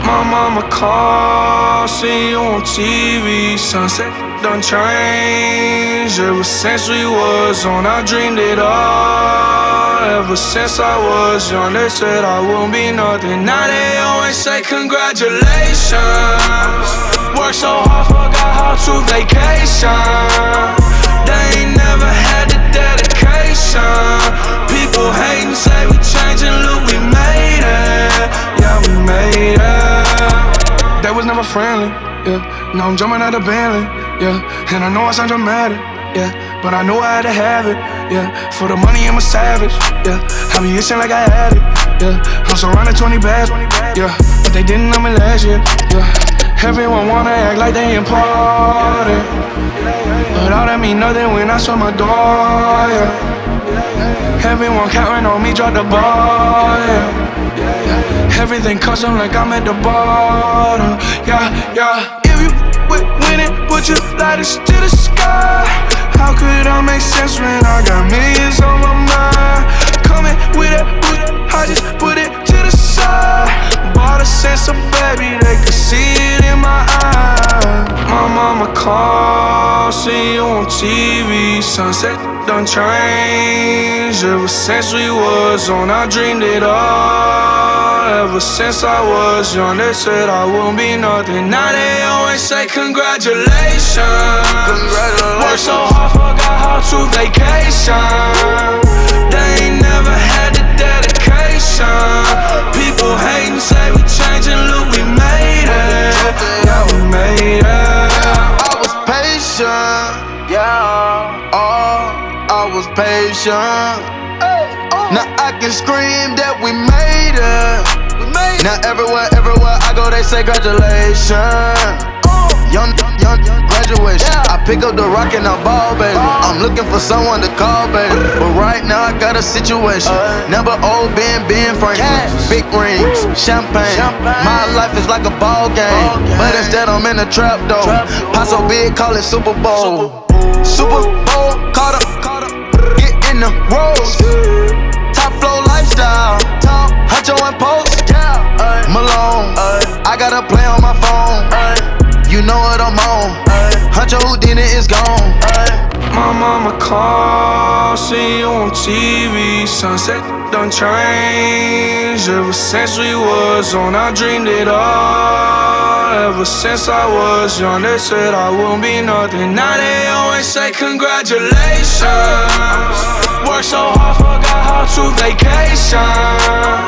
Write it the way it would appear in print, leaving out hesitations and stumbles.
My mama called, see you on TV. Sunset done changed. Ever since we was on, I dreamed it all. Ever since I was young, they said I wouldn't be nothing. Now they always say congratulations. Worked so hard, forgot how to vacation. They ain't never had the dedication. People hating, say we changing, look, we made it. Yeah, we made it. They was never friendly, yeah. Now I'm jumping out of Bentley, yeah. And I know I sound dramatic, yeah. But I know I had to have it, yeah. For the money, I'm a savage, yeah. I be itching like I had it, yeah. I'm surrounded 20 bags, yeah. But they didn't know me last year, yeah. Everyone wanna act like they important, but all that mean nothing when I saw my door, yeah. Everyone counting on me, drop the ball, yeah. Everything custom like I'm at the bottom, yeah, yeah. If you winning, put your lighters to the sky. How could I make sense when I got millions on my mind? Coming with it, I just put it to the side. Bought a sense of baby, they could see it in my eyes. My mama called, see you on TV. Sunset done changed. Ever since we was on, I dreamed it all. Ever since I was young, they said I wouldn't be nothing. Now they always say congratulations. Worked so hard, forgot how to vacation. They ain't never had the dedication. People hating, say we changing, look, we made it. Yeah, we made it. I was patient, yeah. Oh, I was patient. Now I can scream that we made it. Now everywhere I go, they say congratulations. Young graduation. I pick up the rock and I ball, baby. I'm looking for someone to call, baby. But right now I got a situation. Never old Ben Franklin. Big rings, champagne. My life is like a ball game, but instead I'm in a trap though. Pot so big, call it Super Bowl. Super Bowl, caught up, get in the rolls. Top flow lifestyle, Huncho and Post. Malone, I got a play on my phone. You know what I'm on. Huncho Houdini is gone. My mama called, see you on TV. Sunset done changed. Ever since we was on, I dreamed it all. Ever since I was young, they said I wouldn't be nothing. Now they always say congratulations. Worked so hard, forgot how to vacation.